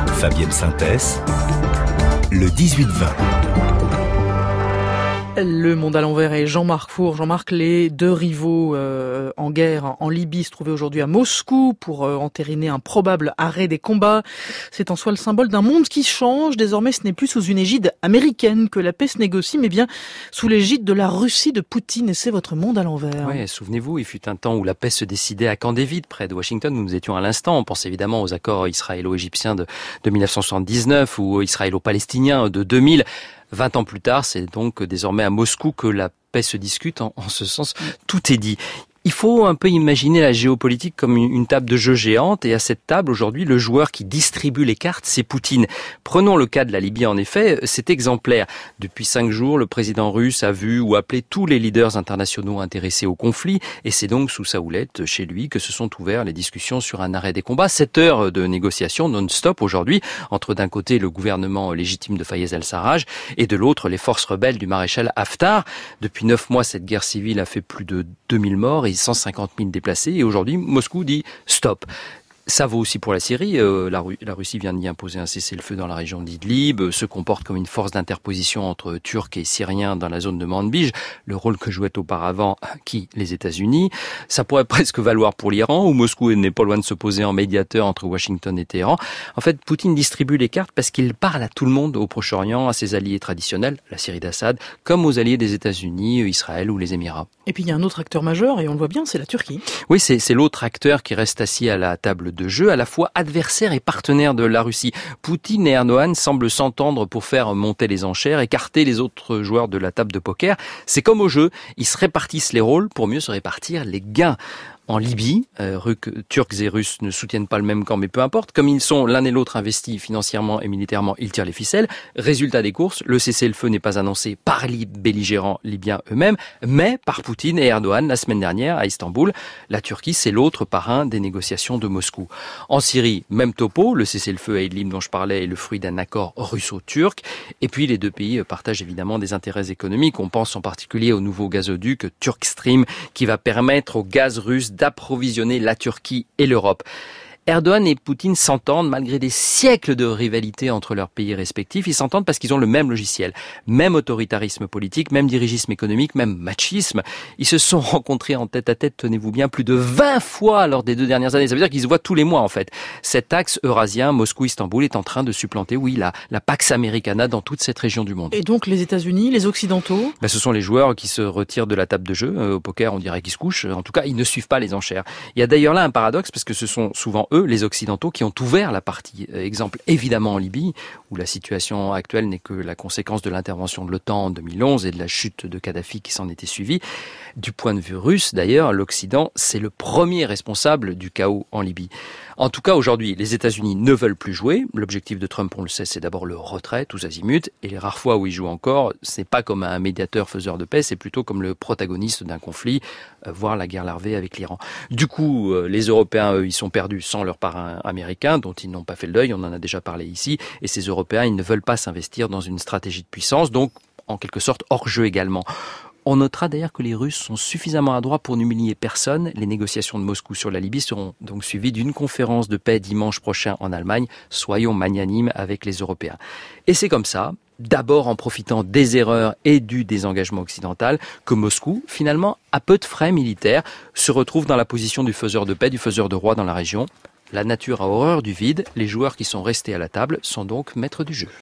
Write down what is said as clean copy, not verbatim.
Fabienne Synthèse, le 18-20. Le Monde à l'envers et Jean-Marc Four. Jean-Marc, les deux rivaux en guerre en Libye se trouvaient aujourd'hui à Moscou pour entériner un probable arrêt des combats. C'est en soi le symbole d'un monde qui change. Désormais, ce n'est plus sous une égide américaine que la paix se négocie, mais bien sous l'égide de la Russie de Poutine. Et c'est votre Monde à l'envers. Oui, souvenez-vous, il fut un temps où la paix se décidait à Camp David, près de Washington, où nous étions à l'instant. On pense évidemment aux accords israélo-égyptiens de 1979 ou israélo-palestiniens de 2000. 20 ans plus tard, c'est donc désormais à Moscou que la paix se discute. En ce sens, tout est dit. Il faut un peu imaginer la géopolitique comme une table de jeu géante, et à cette table, aujourd'hui, le joueur qui distribue les cartes, c'est Poutine. Prenons le cas de la Libye, en effet, c'est exemplaire. Depuis 5 jours, le président russe a vu ou appelé tous les leaders internationaux intéressés au conflit, et c'est donc sous sa houlette, chez lui, que se sont ouvertes les discussions sur un arrêt des combats. 7 heures de négociations non-stop aujourd'hui, entre d'un côté le gouvernement légitime de Fayez al-Sarraj, et de l'autre les forces rebelles du maréchal Haftar. Depuis 9 mois, cette guerre civile a fait plus de 2000 morts et 150 000 déplacés, et aujourd'hui, Moscou dit stop. Ça vaut aussi pour la Syrie. La Russie vient d'y imposer un cessez-le-feu dans la région d'Idlib, se comporte comme une force d'interposition entre Turcs et Syriens dans la zone de Manbij, le rôle que jouait auparavant les États-Unis. Ça pourrait presque valoir pour l'Iran, où Moscou n'est pas loin de se poser en médiateur entre Washington et Téhéran. En fait, Poutine distribue les cartes parce qu'il parle à tout le monde au Proche-Orient, à ses alliés traditionnels, la Syrie d'Assad, comme aux alliés des États-Unis, Israël ou les Émirats. Et puis il y a un autre acteur majeur, et on le voit bien, c'est la Turquie. Oui, c'est l'autre acteur qui reste assis à la table de jeu, à la fois adversaire et partenaire de la Russie. Poutine et Erdogan semblent s'entendre pour faire monter les enchères, écarter les autres joueurs de la table de poker. C'est comme au jeu, ils se répartissent les rôles pour mieux se répartir les gains. En Libye, Turcs et Russes ne soutiennent pas le même camp, mais peu importe. Comme ils sont l'un et l'autre investis financièrement et militairement, ils tirent les ficelles. Résultat des courses, le cessez-le-feu n'est pas annoncé par les belligérants libyens eux-mêmes, mais par Poutine et Erdogan la semaine dernière à Istanbul. La Turquie, c'est l'autre parrain des négociations de Moscou. En Syrie, même topo. Le cessez-le-feu à Idlib dont je parlais est le fruit d'un accord russo-turc. Et puis les deux pays partagent évidemment des intérêts économiques. On pense en particulier au nouveau gazoduc Turk Stream qui va permettre au gaz russe d'approvisionner la Turquie et l'Europe. Erdogan et Poutine s'entendent malgré des siècles de rivalité entre leurs pays respectifs. Ils s'entendent parce qu'ils ont le même logiciel, même autoritarisme politique, même dirigisme économique, même machisme. Ils se sont rencontrés en tête-à-tête, tenez-vous bien, plus de 20 fois lors des 2 dernières années. Ça veut dire qu'ils se voient tous les mois, en fait. Cet axe eurasien, Moscou-Istanbul, est en train de supplanter, oui, la Pax Americana dans toute cette région du monde. Et donc les États-Unis, les Occidentaux ? Ce sont les joueurs qui se retirent de la table de jeu. Au poker, on dirait qu'ils se couchent. En tout cas, ils ne suivent pas les enchères. Il y a d'ailleurs là un paradoxe, parce que ce sont souvent eux, les Occidentaux, qui ont ouvert la partie. Exemple évidemment en Libye, où la situation actuelle n'est que la conséquence de l'intervention de l'OTAN en 2011 et de la chute de Kadhafi qui s'en était suivie. Du point de vue russe, d'ailleurs, l'Occident, c'est le premier responsable du chaos en Libye. En tout cas, aujourd'hui, les États-Unis ne veulent plus jouer. L'objectif de Trump, on le sait, c'est d'abord le retrait, tous azimuts. Et les rares fois où il joue encore, c'est pas comme un médiateur faiseur de paix, c'est plutôt comme le protagoniste d'un conflit, voire la guerre larvée avec l'Iran. Du coup, les Européens, eux, ils sont perdus sans leur parrain américain, dont ils n'ont pas fait le deuil, on en a déjà parlé ici. Et ces Européens, ils ne veulent pas s'investir dans une stratégie de puissance, donc en quelque sorte hors jeu également. On notera d'ailleurs que les Russes sont suffisamment adroits pour n'humilier personne. Les négociations de Moscou sur la Libye seront donc suivies d'une conférence de paix dimanche prochain en Allemagne. Soyons magnanimes avec les Européens. Et c'est comme ça, d'abord en profitant des erreurs et du désengagement occidental, que Moscou, finalement, à peu de frais militaires, se retrouve dans la position du faiseur de paix, du faiseur de roi dans la région. La nature a horreur du vide. Les joueurs qui sont restés à la table sont donc maîtres du jeu.